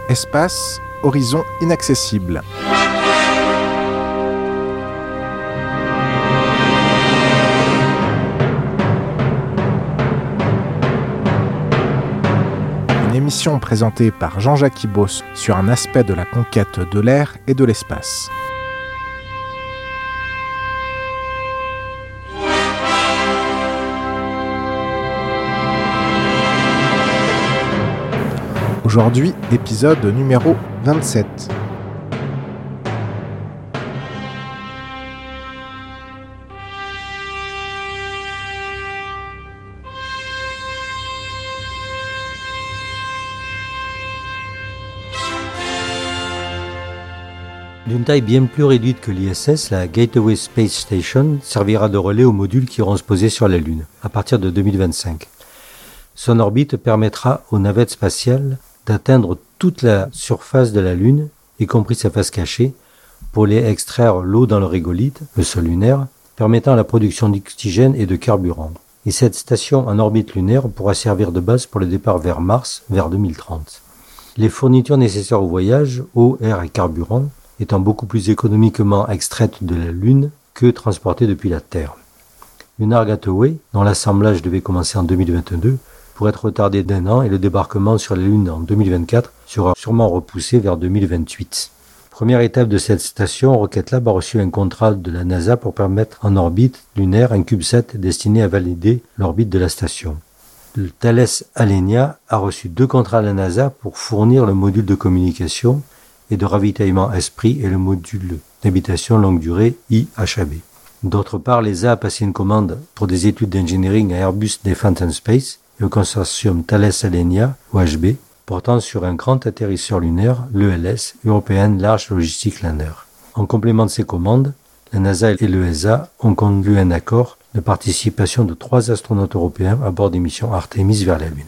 Espace, horizon inaccessible. Une émission présentée par Jean-Jacques Ibos sur un aspect de la conquête de l'air et de l'espace. Aujourd'hui, épisode numéro 27. D'une taille bien plus réduite que l'ISS, la Gateway Space Station servira de relais aux modules qui iront se poser sur la Lune à partir de 2025. Son orbite permettra aux navettes spatiales d'atteindre toute la surface de la Lune, y compris sa face cachée, pour y extraire l'eau dans le régolithe, le sol lunaire, permettant la production d'oxygène et de carburant. Et cette station en orbite lunaire pourra servir de base pour le départ vers Mars vers 2030. Les fournitures nécessaires au voyage, eau, air et carburant, étant beaucoup plus économiquement extraites de la Lune que transportées depuis la Terre. Lunar Gateway, dont l'assemblage devait commencer en 2022, pourrait être retardé d'1 an et le débarquement sur la Lune en 2024 sera sûrement repoussé vers 2028. Première étape de cette station, Rocket Lab a reçu un contrat de la NASA pour permettre en orbite lunaire un CubeSat destiné à valider l'orbite de la station. Le Thales Alenia a reçu 2 contrats de la NASA pour fournir le module de communication et de ravitaillement Esprit et le module d'habitation longue durée IHAB. D'autre part, l'ESA a passé une commande pour des études d'engineering à Airbus Defence and Space et au consortium Thales Alenia, OHB, portant sur un grand atterrisseur lunaire, l'ELS, European Large Logistic Lander. En complément de ces commandes, la NASA et l'ESA ont conclu un accord de participation de 3 astronautes européens à bord des missions Artemis vers la Lune.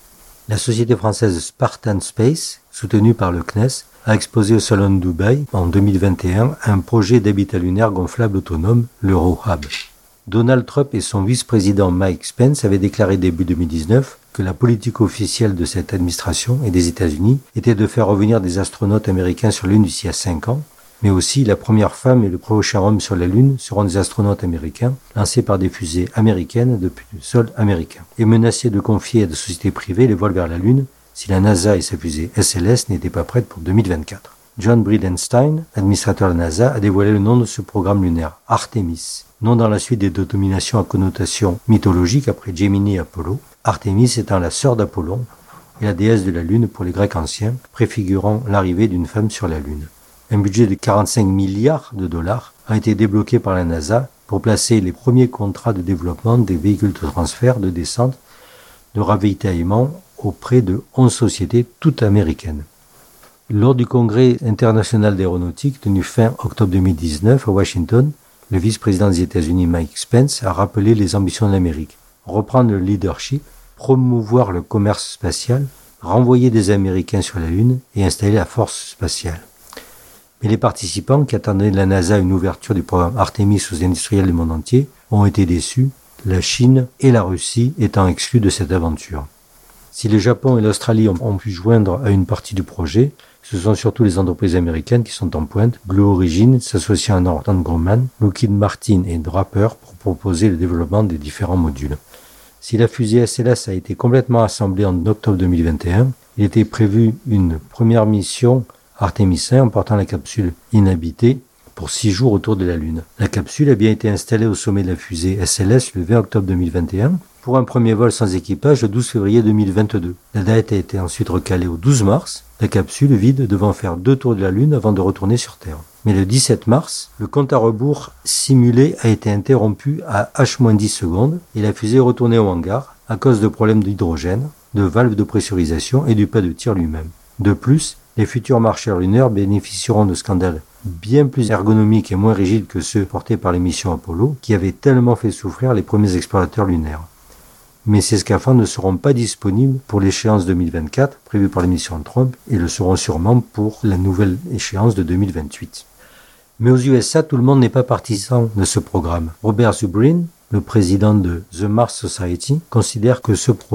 La société française Spartan Space, soutenue par le CNES, a exposé au Salon de Dubaï en 2021 un projet d'habitat lunaire gonflable autonome, l'EuroHub. Donald Trump et son vice-président Mike Pence avaient déclaré début 2019 que la politique officielle de cette administration et des États-Unis était de faire revenir des astronautes américains sur la Lune d'ici à 5 ans, mais aussi la première femme et le prochain homme sur la Lune seront des astronautes américains lancés par des fusées américaines depuis le sol américain, et menacés de confier à des sociétés privées les vols vers la Lune si la NASA et sa fusée SLS n'étaient pas prêtes pour 2024. John Bridenstine, administrateur de la NASA, a dévoilé le nom de ce programme lunaire, Artemis. Non dans la suite des dénominations à connotation mythologique après Gemini et Apollo, Artemis étant la sœur d'Apollon et la déesse de la Lune pour les Grecs anciens, préfigurant l'arrivée d'une femme sur la Lune. Un budget de 45 milliards de dollars a été débloqué par la NASA pour placer les premiers contrats de développement des véhicules de transfert, de descente, de ravitaillement auprès de 11 sociétés toutes américaines. Lors du congrès international d'aéronautique tenu fin octobre 2019 à Washington, le vice-président des États-Unis Mike Pence a rappelé les ambitions de l'Amérique. Reprendre le leadership, promouvoir le commerce spatial, renvoyer des Américains sur la Lune et installer la force spatiale. Mais les participants qui attendaient de la NASA une ouverture du programme Artemis aux industriels du monde entier ont été déçus, la Chine et la Russie étant exclus de cette aventure. Si le Japon et l'Australie ont pu joindre à une partie du projet, ce sont surtout les entreprises américaines qui sont en pointe, Blue Origin s'associant à Northrop Grumman, Lockheed Martin et Draper pour proposer le développement des différents modules. Si la fusée SLS a été complètement assemblée en octobre 2021, il était prévu une première mission Artemis 1 emportant la capsule inhabitée pour 6 jours autour de la Lune. La capsule a bien été installée au sommet de la fusée SLS le 20 octobre 2021 pour un premier vol sans équipage le 12 février 2022. La date a été ensuite recalée au 12 mars, la capsule vide devant faire 2 tours de la Lune avant de retourner sur Terre. Mais le 17 mars, le compte à rebours simulé a été interrompu à H-10 secondes et la fusée est retournée au hangar à cause de problèmes d'hydrogène, de valves de pressurisation et du pas de tir lui-même. De plus, les futurs marcheurs lunaires bénéficieront de scandales bien plus ergonomiques et moins rigides que ceux portés par les missions Apollo, qui avaient tellement fait souffrir les premiers explorateurs lunaires. Mais ces scaphandres ne seront pas disponibles pour l'échéance 2024 prévue par les missions Trump et le seront sûrement pour la nouvelle échéance de 2028. Mais aux USA, tout le monde n'est pas partisan de ce programme. Robert Zubrin, le président de The Mars Society, considère que ce projet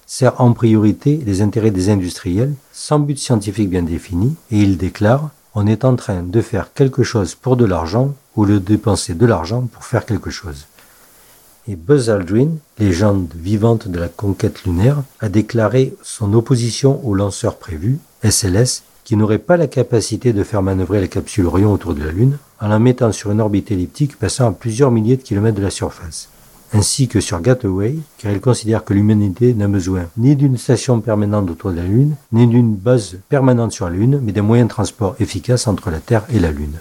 sert en priorité les intérêts des industriels, sans but scientifique bien défini, et il déclare « On est en train de faire quelque chose pour de l'argent ou de dépenser de l'argent pour faire quelque chose ». Et Buzz Aldrin, légende vivante de la conquête lunaire, a déclaré son opposition au lanceur prévu, SLS, qui n'aurait pas la capacité de faire manœuvrer la capsule Orion autour de la Lune, en la mettant sur une orbite elliptique passant à plusieurs milliers de kilomètres de la surface. Ainsi que sur Gateway, car il considère que l'humanité n'a besoin ni d'une station permanente autour de la Lune, ni d'une base permanente sur la Lune, mais d'un moyen de transport efficace entre la Terre et la Lune.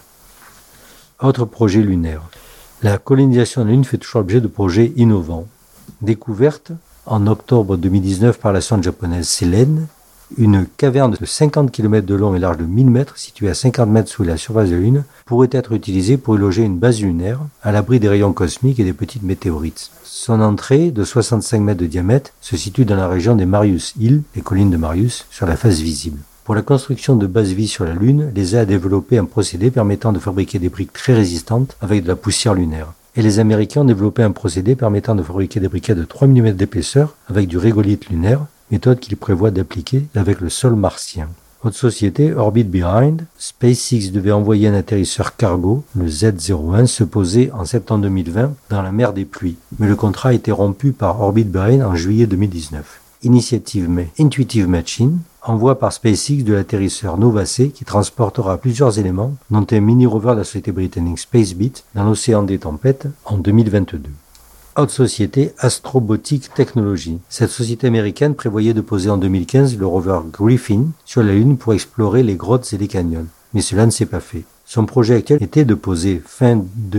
Autre projet lunaire. La colonisation de la Lune fait toujours l'objet de projets innovants. Découverte en octobre 2019 par la sonde japonaise Selene, une caverne de 50 km de long et large de 1000 mètres, située à 50 mètres sous la surface de la Lune, pourrait être utilisée pour y loger une base lunaire, à l'abri des rayons cosmiques et des petites météorites. Son entrée, de 65 mètres de diamètre, se situe dans la région des Marius Hills, les collines de Marius, sur la face visible. Pour la construction de bases vie sur la Lune, l'ESA a développé un procédé permettant de fabriquer des briques très résistantes avec de la poussière lunaire. Et les Américains ont développé un procédé permettant de fabriquer des briquets de 3 mm d'épaisseur avec du régolithe lunaire, méthode qu'ils prévoient d'appliquer avec le sol martien. Autre société, Orbit Behind, SpaceX devait envoyer un atterrisseur cargo, le Z-01, se poser en septembre 2020 dans la mer des pluies. Mais le contrat a été rompu par Orbit Behind en juillet 2019. Intuitive Machine envoie par SpaceX de l'atterrisseur Nova C qui transportera plusieurs éléments, dont un mini-rover de la société britannique SpaceBeat dans l'océan des tempêtes en 2022. Autre société, Astrobotic Technology. Cette société américaine prévoyait de poser en 2015 le rover Griffin sur la Lune pour explorer les grottes et les canyons. Mais cela ne s'est pas fait. Son projet actuel était de poser fin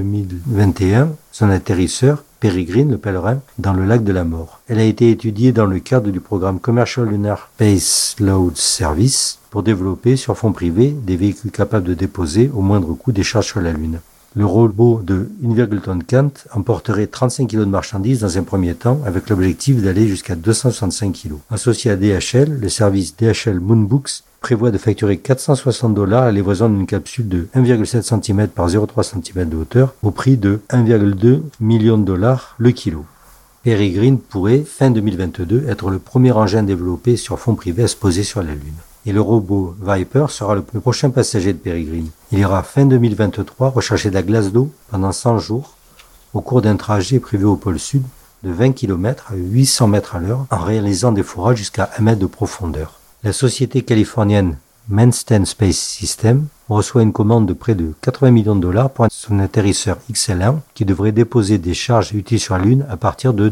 2021 son atterrisseur Peregrine, le pèlerin, dans le lac de la Mort. Elle a été étudiée dans le cadre du programme Commercial Lunar Space Load Service pour développer sur fonds privés des véhicules capables de déposer au moindre coût des charges sur la Lune. Le robot de 1,4 tonne emporterait 35 kg de marchandises dans un premier temps, avec l'objectif d'aller jusqu'à 265 kg. Associé à DHL, le service DHL Moonbooks prévoit de facturer $460 à l'évasion d'une capsule de 1,7 cm par 0,3 cm de hauteur au prix de 1,2 million de dollars le kilo. Peregrine pourrait, fin 2022, être le premier engin développé sur fonds privés à se poser sur la Lune. Et le robot Viper sera le prochain passager de Peregrine. Il ira fin 2023 rechercher de la glace d'eau pendant 100 jours au cours d'un trajet prévu au pôle sud de 20 km à 800 mètres à l'heure en réalisant des fourrages jusqu'à 1 mètre de profondeur. La société californienne Manston Space System reçoit une commande de près de 80 millions de dollars pour son atterrisseur XL1 qui devrait déposer des charges utiles sur la Lune à partir de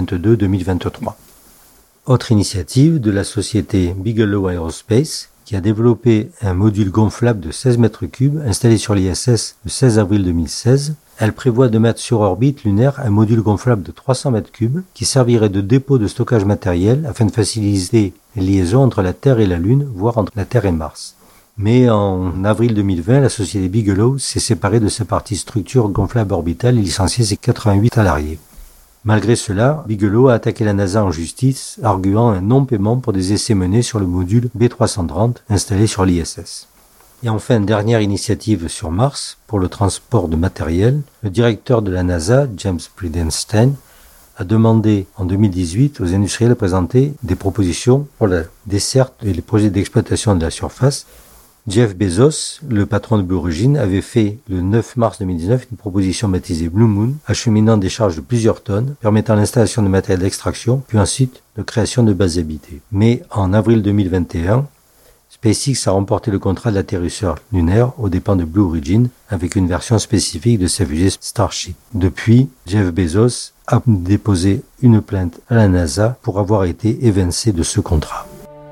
2022-2023. Autre initiative de la société Bigelow Aerospace qui a développé un module gonflable de 16 mètres cubes installé sur l'ISS le 16 avril 2016. Elle prévoit de mettre sur orbite lunaire un module gonflable de 300 mètres cubes qui servirait de dépôt de stockage matériel afin de faciliter les liaisons entre la Terre et la Lune, voire entre la Terre et Mars. Mais en avril 2020, la société Bigelow s'est séparée de sa partie structure gonflable orbitale et licencié ses 88 salariés. Malgré cela, Bigelow a attaqué la NASA en justice, arguant un non-paiement pour des essais menés sur le module B330 installé sur l'ISS. Et enfin, dernière initiative sur Mars, pour le transport de matériel, le directeur de la NASA, James Bridenstine, a demandé en 2018 aux industriels de présenter des propositions pour la desserte et les projets d'exploitation de la surface. Jeff Bezos, le patron de Blue Origin, avait fait le 9 mars 2019 une proposition baptisée Blue Moon, acheminant des charges de plusieurs tonnes, permettant l'installation de matériel d'extraction, puis ensuite de création de bases habitées. Mais en avril 2021, SpaceX a remporté le contrat de l'atterrisseur lunaire aux dépens de Blue Origin avec une version spécifique de sa fusée Starship. Depuis, Jeff Bezos a déposé une plainte à la NASA pour avoir été évincé de ce contrat.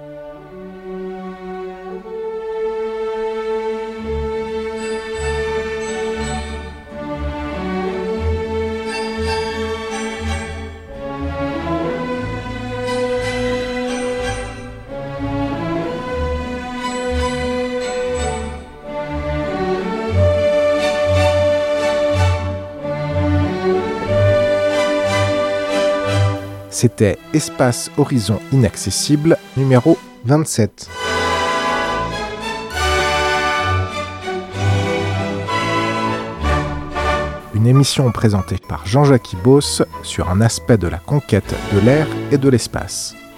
C'était Espace Horizon Inaccessible, numéro 27. Une émission présentée par Jean-Jacques Ibos sur un aspect de la conquête de l'air et de l'espace.